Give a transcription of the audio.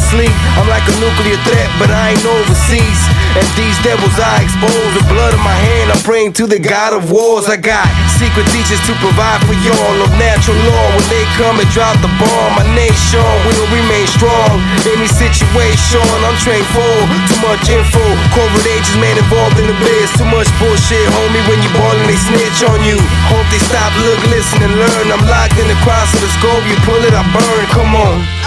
sleep. I'm like a nuclear threat, but I ain't overseas. And these devils I expose, the blood in my hand I'm praying to the God of wars. I got secret teachers to provide for y'all of natural law. When they come and drop the bomb, my nation will remain strong. Any situation I'm trained for. Too much info, covert agents, man, involved in the biz. Too much bullshit, homie, when you ballin', they snitch on you. Hope they stop, look, listen, and learn. I'm locked in the cross of the scope, you pull it, I burn, come on.